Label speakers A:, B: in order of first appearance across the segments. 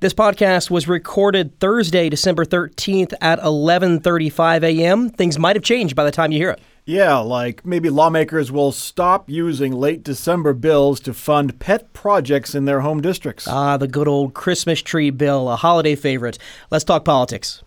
A: This podcast was recorded Thursday, December 13th at 11:35 a.m. Things might have changed by the time you hear it.
B: Yeah, like maybe lawmakers will stop using late December bills to fund pet projects in their home districts.
A: The good old Christmas tree bill, a holiday favorite. Let's talk politics.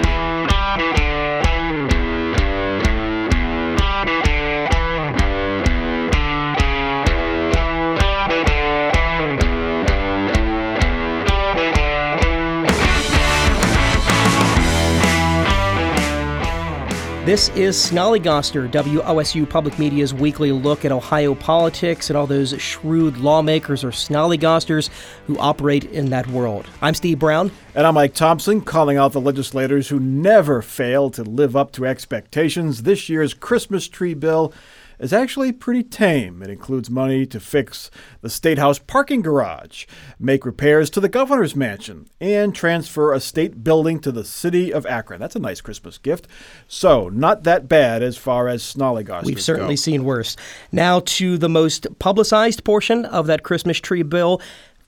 A: This is Snollygoster, WOSU Public Media's weekly look at Ohio politics and all those shrewd lawmakers or snollygosters who operate in that world. I'm Steve Brown.
B: And I'm Mike Thompson, calling out the legislators who never fail to live up to expectations. This year's Christmas tree bill is actually pretty tame. It includes money to fix the State House parking garage, make repairs to the governor's mansion, and transfer a state building to the city of Akron. That's a nice Christmas gift. So, not that bad as far as snollygosters
A: We've certainly seen worse. Now to the most publicized portion of that Christmas tree bill,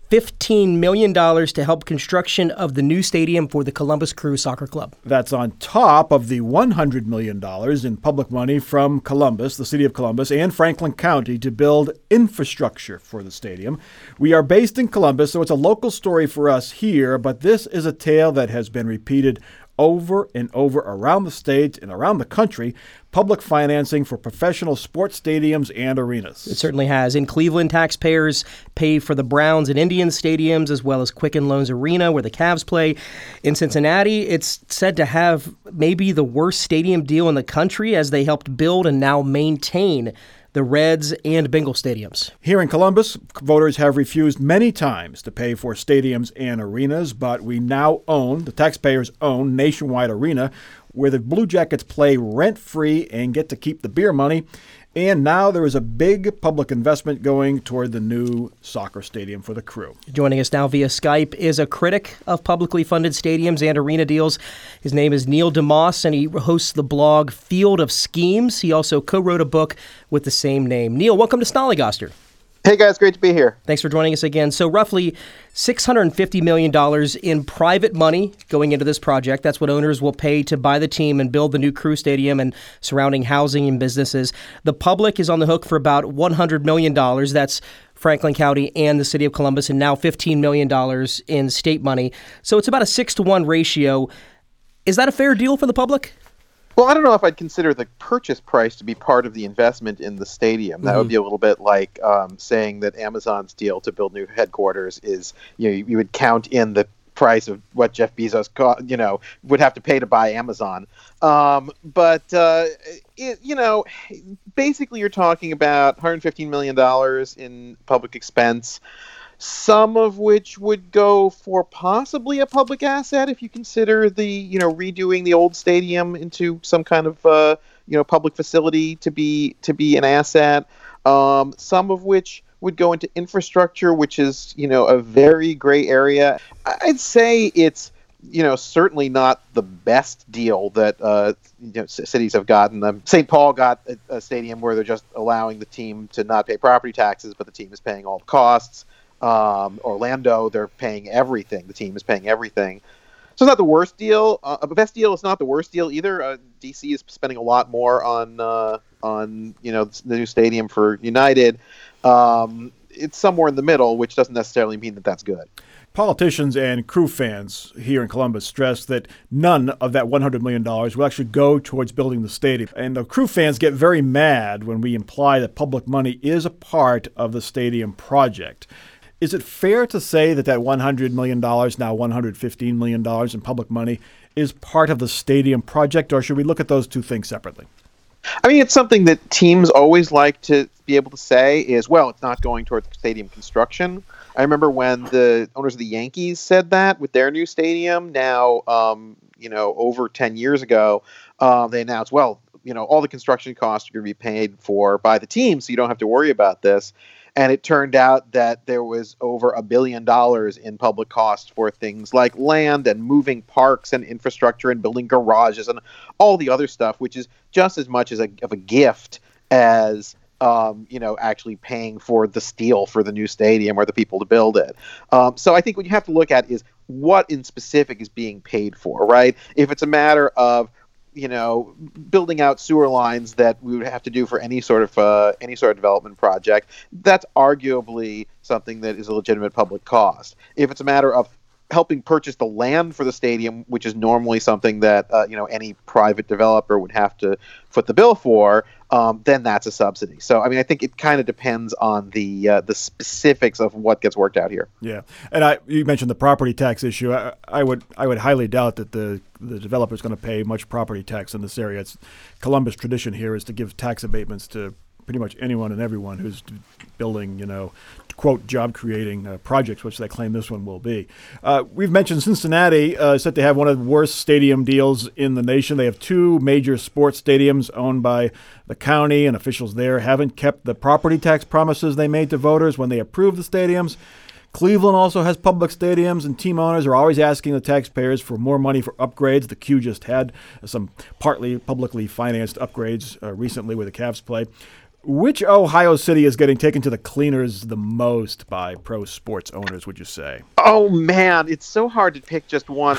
A: $15 million to help construction of the new stadium for the Columbus Crew Soccer Club.
B: That's on top of the $100 million in public money from Columbus, the city of Columbus, and Franklin County to build infrastructure for the stadium. We are based in Columbus, so it's a local story for us here, but this is a tale that has been repeated over and over around the state and around the country. Public financing for professional sports stadiums and arenas.
A: It certainly has. In Cleveland, taxpayers pay for the Browns and Indians stadiums, as well as Quicken Loans Arena, where the Cavs play. In Cincinnati, it's said to have maybe the worst stadium deal in the country, as they helped build and now maintain the Reds and Bengal stadiums.
B: Here in Columbus, voters have refused many times to pay for stadiums and arenas, but we now own, the taxpayers own, Nationwide Arena, where the Blue Jackets play rent-free and get to keep the beer money. And now there is a big public investment going toward the new soccer stadium for the Crew.
A: Joining us now via Skype is a critic of publicly funded stadiums and arena deals. His name is Neil deMause, and he hosts the blog Field of Schemes. He also co-wrote a book with the same name. Neil, welcome to Snollygoster.
C: Hey guys, great to be here.
A: Thanks for joining us again. So roughly $650 million in private money going into this project. That's what owners will pay to buy the team and build the new Crew Stadium and surrounding housing and businesses. The public is on the hook for about $100 million. That's Franklin County and the city of Columbus, and now $15 million in state money. So it's about a 6-to-1 ratio. Is that a fair deal for the public?
C: Well, I don't know if I'd consider the purchase price to be part of the investment in the stadium. That would be a little bit like saying that Amazon's deal to build new headquarters is, you would count in the price of what Jeff Bezos, would have to pay to buy Amazon. Basically you're talking about $115 million in public expense, some of which would go for possibly a public asset if you consider the, redoing the old stadium into some kind of, public facility to be an asset. Some of which would go into infrastructure, which is, a very gray area. I'd say it's, certainly not the best deal that cities have gotten. St. Paul got a stadium where they're just allowing the team to not pay property taxes, but the team is paying all the costs. Orlando, they're paying everything. The team is paying everything. So it's not the worst deal. The best deal is not the worst deal either. DC is spending a lot more on the new stadium for United. It's somewhere in the middle, which doesn't necessarily mean that that's good.
B: Politicians and Crew fans here in Columbus stress that none of that $100 million will actually go towards building the stadium. And the Crew fans get very mad when we imply that public money is a part of the stadium project. Is it fair to say that $100 million, now $115 million in public money, is part of the stadium project, or should we look at those two things separately?
C: I mean, it's something that teams always like to be able to say is, well, it's not going towards stadium construction. I remember when the owners of the Yankees said that with their new stadium. Now, over 10 years ago, they announced, well, all the construction costs are going to be paid for by the team, so you don't have to worry about this. And it turned out that there was over $1 billion in public costs for things like land and moving parks and infrastructure and building garages and all the other stuff, which is just as much of a gift as actually paying for the steel for the new stadium or the people to build it. So I think what you have to look at is what in specific is being paid for, right? If it's a matter of building out sewer lines that we would have to do for any sort of development project, that's arguably something that is a legitimate public cost. If it's a matter of helping purchase the land for the stadium, which is normally something that any private developer would have to foot the bill for, then that's a subsidy. So, I think it kind of depends on the specifics of what gets worked out here.
B: Yeah, and you mentioned the property tax issue. I would highly doubt that the developer is going to pay much property tax in this area. It's Columbus tradition here is to give tax abatements to pretty much anyone and everyone who's building, quote, job-creating projects, which they claim this one will be. We've mentioned Cincinnati said to have one of the worst stadium deals in the nation. They have two major sports stadiums owned by the county, and officials there haven't kept the property tax promises they made to voters when they approved the stadiums. Cleveland also has public stadiums, and team owners are always asking the taxpayers for more money for upgrades. The Q just had some partly publicly financed upgrades recently where the Cavs play. Which Ohio city is getting taken to the cleaners the most by pro sports owners, would you say?
C: Oh, man, it's so hard to pick just one.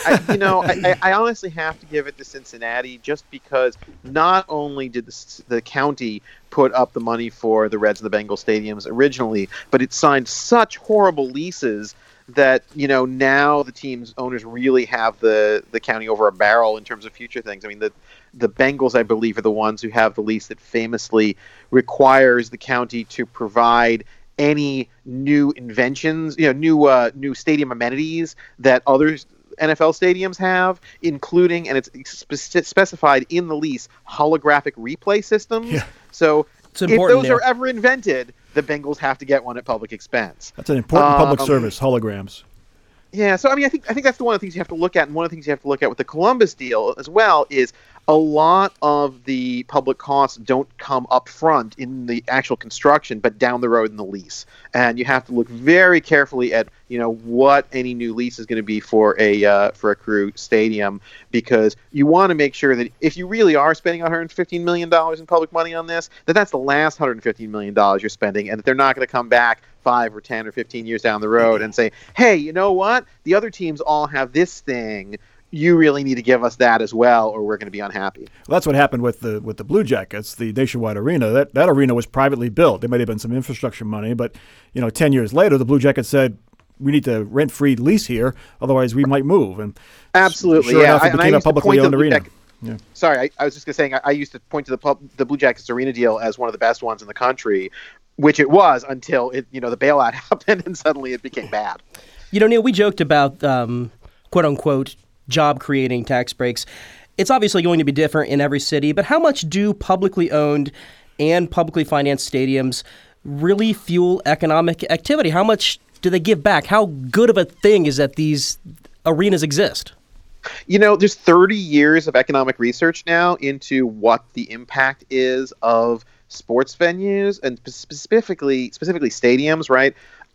C: I honestly have to give it to Cincinnati just because not only did the county put up the money for the Reds and the Bengals stadiums originally, but it signed such horrible leases that, now the team's owners really have the county over a barrel in terms of future things. The Bengals, I believe, are the ones who have the lease that famously requires the county to provide any new inventions, new stadium amenities that other NFL stadiums have, including, and it's specified in the lease, holographic replay systems. Yeah. So if those are ever invented, the Bengals have to get one at public expense.
B: That's an important public service, holograms.
C: Yeah, so I think that's one of the things you have to look at, and one of the things you have to look at with the Columbus deal as well is a lot of the public costs don't come up front in the actual construction, but down the road in the lease. And you have to look very carefully at what any new lease is going to be for a Crew stadium, because you want to make sure that if you really are spending $115 million in public money on this, that's the last $115 million you're spending, and that they're not going to come back 5 or 10 or 15 years down the road and say, hey, you know what? The other teams all have this thing. You really need to give us that as well, or we're going to be unhappy.
B: Well, that's what happened with the Blue Jackets, the Nationwide Arena. That arena was privately built. There might have been some infrastructure money, but 10 years later, the Blue Jackets said, we need to rent-free lease here, otherwise we might move. And
C: absolutely,
B: sure enough, it became a publicly owned arena.
C: Yeah. Sorry, I was just going to say, I used to point to the Blue Jackets arena deal as one of the best ones in the country, which it was until the bailout happened and suddenly it became bad.
A: Neil, we joked about quote-unquote job-creating tax breaks. It's obviously going to be different in every city, but how much do publicly owned and publicly financed stadiums really fuel economic activity? How much do they give back? How good of a thing is that these arenas exist?
C: There's 30 years of economic research now into what the impact is of sports venues and specifically stadiums, right?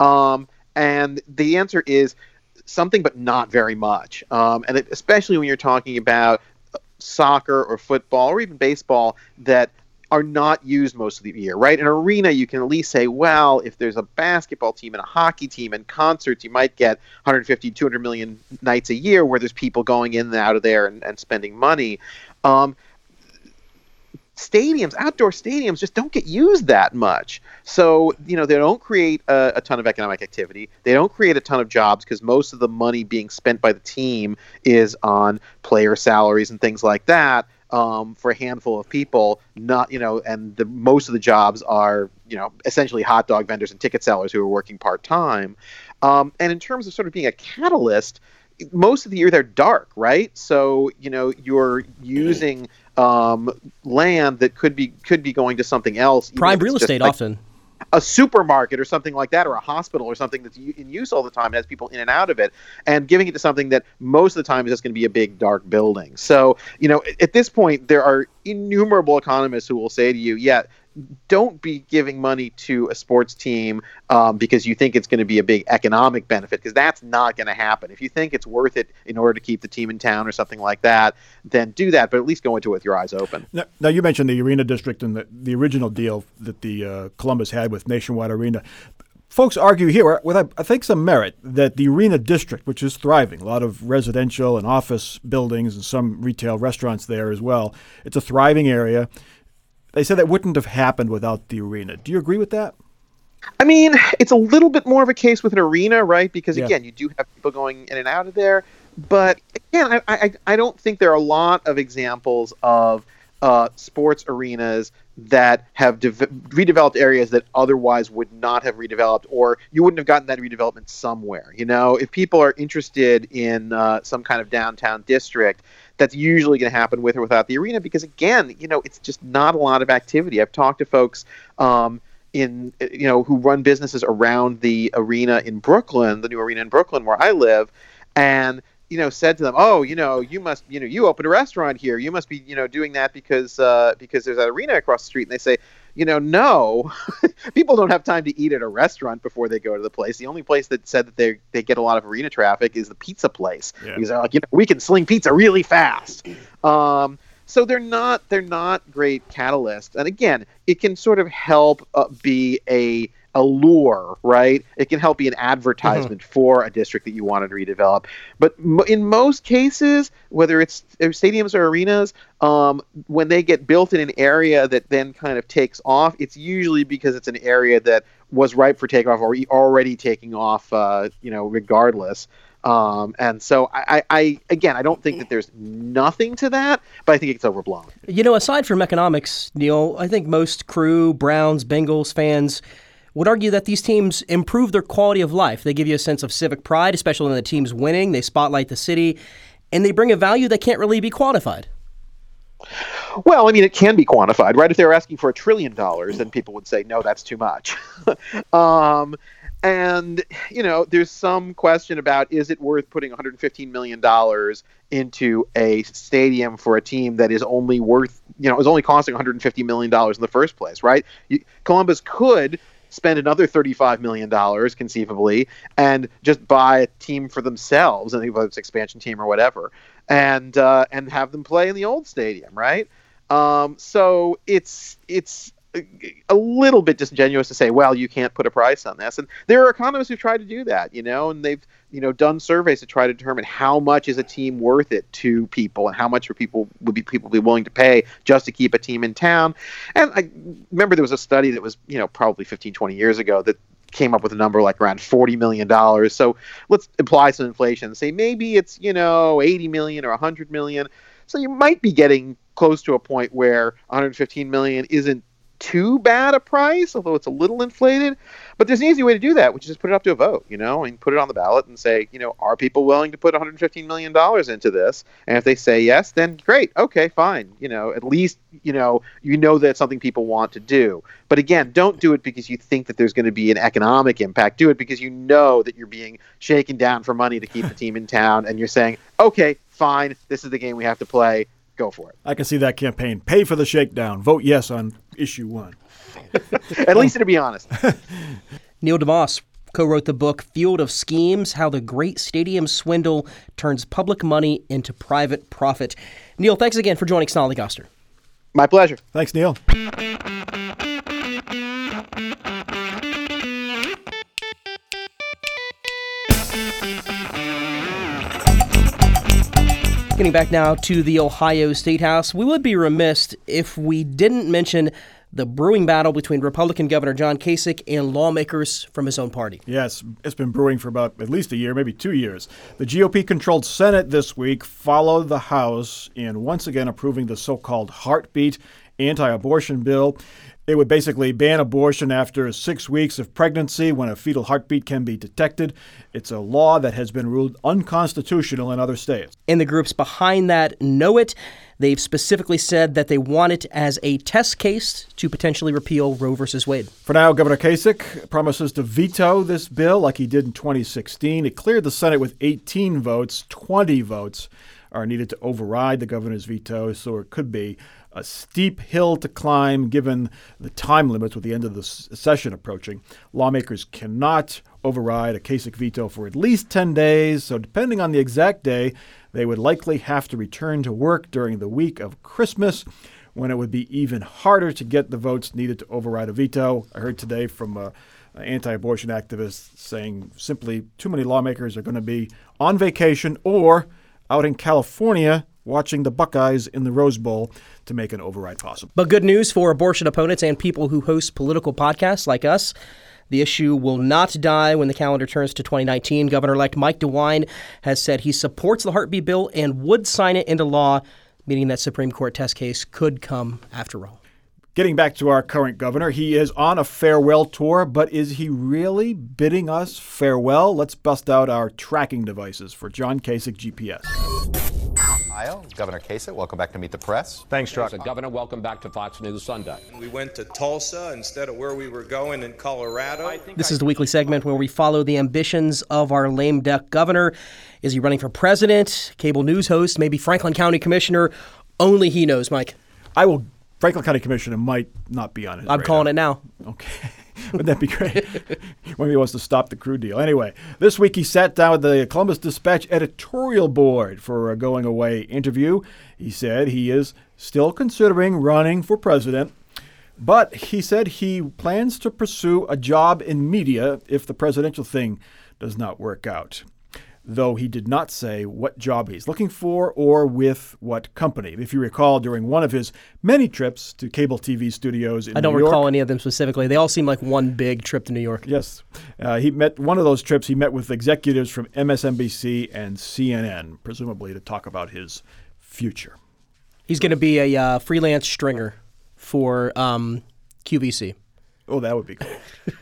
C: And the answer is something, but not very much. And especially when you're talking about soccer or football or even baseball that are not used most of the year, right? An arena, you can at least say, well, if there's a basketball team and a hockey team and concerts, you might get 150, 200 million nights a year where there's people going in and out of there and spending money. Stadiums, outdoor stadiums, just don't get used that much. So, they don't create a ton of economic activity. They don't create a ton of jobs because most of the money being spent by the team is on player salaries and things like that for a handful of people. And most of the jobs are, essentially hot dog vendors and ticket sellers who are working part-time. And in terms of sort of being a catalyst, most of the year they're dark, right? So, you're using land that could be going to something else.
A: Prime real estate often.
C: A supermarket or something like that, or a hospital or something that's in use all the time, has people in and out of it, and giving it to something that most of the time is just going to be a big dark building. So, at this point, there are innumerable economists who will say to you, yeah, don't be giving money to a sports team because you think it's going to be a big economic benefit, because that's not going to happen. If you think it's worth it in order to keep the team in town or something like that, then do that, but at least go into it with your eyes open.
B: Now you mentioned the Arena District and the original deal that the Columbus had with Nationwide Arena. folks argue here, with I think some merit, that the Arena District, which is thriving, a lot of residential and office buildings and some retail restaurants there as well, it's a thriving area. They said that wouldn't have happened without the arena. Do you agree with that?
C: I mean, it's a little bit more of a case with an arena, right? Because, again, you do have people going in and out of there. But, again, I don't think there are a lot of examples of sports arenas that have redeveloped areas that otherwise would not have redeveloped, or you wouldn't have gotten that redevelopment somewhere. You know, if people are interested in some kind of downtown district, that's usually going to happen with or without the arena, because, again, you know, it's just not a lot of activity. I've talked to folks who run businesses around the arena in Brooklyn, the new arena in Brooklyn where I live, and said to them, "Oh, you must, you opened a restaurant here. You must be, doing that because there's that arena across the street." And they say, no, people don't have time to eat at a restaurant before they go to the place. The only place that said that they get a lot of arena traffic is the pizza place, because they're like, we can sling pizza really fast. So they're not great catalysts. And again, it can sort of help be a lure, right? It can help be an advertisement for a district that you want to redevelop. But in most cases, whether it's stadiums or arenas, when they get built in an area that then kind of takes off, it's usually because it's an area that was ripe for takeoff or already taking off, regardless. And so I don't think that there's nothing to that, but I think it's overblown.
A: Aside from economics, Neil, I think most Crew, Browns, Bengals fans would argue that these teams improve their quality of life. They give you a sense of civic pride, especially when the team's winning. They spotlight the city, and they bring a value that can't really be quantified.
C: Well, I mean, it can be quantified, right? If they were asking for $1 trillion, then people would say, no, that's too much. And, there's some question about, is it worth putting $115 million into a stadium for a team that is only worth, is only costing $150 million in the first place, right? Columbus could spend another $35 million, conceivably, and just buy a team for themselves, and whether it's expansion team or whatever, and have them play in the old stadium, right? So it's a little bit disingenuous to say, well, you can't put a price on this. And there are economists who've tried to do that, and they've, done surveys to try to determine how much is a team worth it to people and how much would people be willing to pay just to keep a team in town. And I remember there was a study that was, probably 15, 20 years ago that came up with a number like around $40 million. So let's apply some inflation and say maybe it's, $80 million or $100 million. So you might be getting close to a point where $115 million isn't too bad a price, although it's a little inflated. But there's an easy way to do that, which is just put it up to a vote, and put it on the ballot and say, are people willing to put $115 million into this? And if they say yes, then great. Okay, fine. At least, that it's something people want to do. But again, don't do it because you think that there's going to be an economic impact. Do it because you know that you're being shaken down for money to keep the team in town. And you're saying, okay, fine, this is the game we have to play. Go for it.
B: I can see that campaign. Pay for the shakedown. Vote yes on issue 1.
C: At least to be honest.
A: Neil deMause co-wrote the book Field of Schemes, How the Great Stadium Swindle Turns Public Money into Private Profit. Neil, thanks again for joining Snollygoster.
C: My pleasure.
B: Thanks, Neil.
A: Getting back now to the Ohio State House, we would be remiss if we didn't mention the brewing battle between Republican Governor John Kasich and lawmakers from his own party.
B: Yes, it's been brewing for about at least a year, maybe 2 years. The GOP-controlled Senate this week followed the House in once again approving the so-called heartbeat anti-abortion bill. It would basically ban abortion after 6 weeks of pregnancy when a fetal heartbeat can be detected. It's a law that has been ruled unconstitutional in other states.
A: And the groups behind that know it. They've specifically said that they want it as a test case to potentially repeal Roe v. Wade.
B: For now, Governor Kasich promises to veto this bill like he did in 2016. It cleared the Senate with 18 votes. 20 votes are needed to override the governor's veto, so it could be a steep hill to climb given the time limits with the end of the session approaching. Lawmakers cannot override a Kasich veto for at least 10 days, so depending on the exact day, they would likely have to return to work during the week of Christmas, when it would be even harder to get the votes needed to override a veto. I heard today from anti-abortion activists saying simply too many lawmakers are going to be on vacation or out in California watching the Buckeyes in the Rose Bowl to make an override possible.
A: But good news for abortion opponents and people who host political podcasts like us. The issue will not die when the calendar turns to 2019. Governor-elect Mike DeWine has said he supports the heartbeat bill and would sign it into law, meaning that Supreme Court test case could come after all.
B: Getting back to our current governor, he is on a farewell tour, but is he really bidding us farewell? Let's bust out our tracking devices for John Kasich GPS.
D: Ohio, Governor Kasich, welcome back to Meet the Press.
E: Thanks, Chuck.
F: Governor, welcome back to Fox News Sunday.
G: We went to Tulsa instead of where we were going in Colorado.
A: This is the weekly segment where we follow the ambitions of our lame duck governor. Is he running for president, cable news host, maybe Franklin County commissioner? Only he knows, Mike.
B: Franklin County Commissioner might not be on his radar.
A: I'm calling it now.
B: Okay. Wouldn't that be great? When he wants to stop the crude deal. Anyway, this week he sat down with the Columbus Dispatch editorial board for a going-away interview. He said he is still considering running for president, but he said he plans to pursue a job in media if the presidential thing does not work out, though he did not say what job he's looking for or with what company. If you recall, during one of his many trips to cable TV studios in New York.
A: I don't recall any of them specifically. They all seem like one big trip to New York.
B: Yes. One of those trips, he met with executives from MSNBC and CNN, presumably to talk about his future.
A: He's going to be a freelance stringer for QVC.
B: Oh, that would be cool.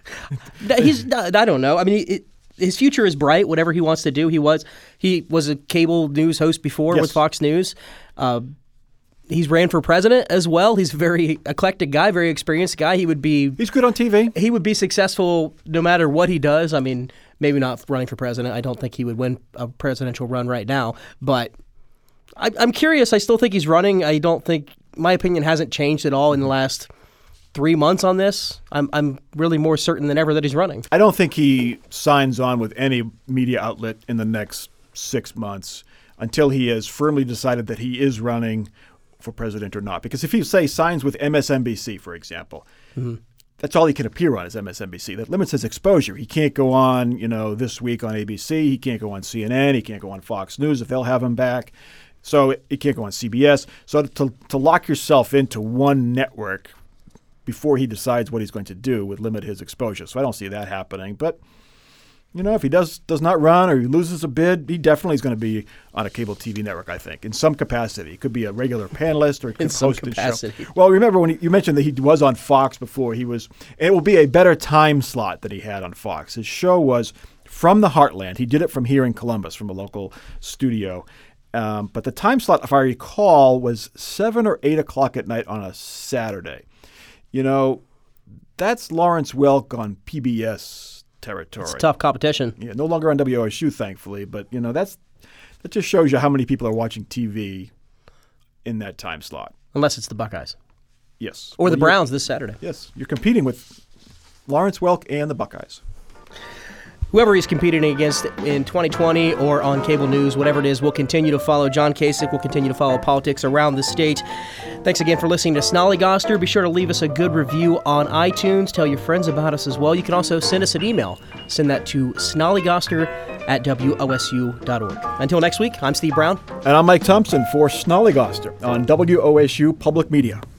A: I don't know. I mean, his future is bright, whatever he wants to do. He was a cable news host before with Fox News. He's ran for president as well. He's a very eclectic guy, very experienced guy. He's
B: good on TV.
A: He would be successful no matter what he does. I mean, maybe not running for president. I don't think he would win a presidential run right now. But I'm curious. I still think he's running. I don't think my opinion hasn't changed at all in the last 3 months on this. I'm really more certain than ever that he's running.
B: I don't think he signs on with any media outlet in the next 6 months until he has firmly decided that he is running for president or not. Because if he, say, signs with MSNBC, for example, that's all he can appear on is MSNBC. That limits his exposure. He can't go on, This Week on ABC. He can't go on CNN. He can't go on Fox News if they'll have him back. So he can't go on CBS. So to lock yourself into one network before he decides what he's going to do would limit his exposure. So I don't see that happening. But, if he does not run or he loses a bid, he definitely is going to be on a cable TV network, I think, in some capacity. He could be a regular panelist or he could host a show. Well, remember when you mentioned that he was on Fox before. It will be a better time slot that he had on Fox. His show was from the Heartland. He did it from here in Columbus, from a local studio. But the time slot, if I recall, was 7 or 8 o'clock at night on a Saturday. That's Lawrence Welk on PBS territory.
A: It's tough competition.
B: Yeah, no longer on WOSU, thankfully. But, that just shows you how many people are watching TV in that time slot.
A: Unless it's the Buckeyes.
B: Yes.
A: Or the Browns this Saturday.
B: Yes. You're competing with Lawrence Welk and the Buckeyes.
A: Whoever he's competing against in 2020 or on cable news, whatever it is, we'll continue to follow John Kasich. We'll continue to follow politics around the state. Thanks again for listening to Snollygoster. Be sure to leave us a good review on iTunes. Tell your friends about us as well. You can also send us an email. Send that to snollygoster@wosu.org. Until next week, I'm Steve Brown.
B: And I'm Mike Thompson for Snollygoster on WOSU Public Media.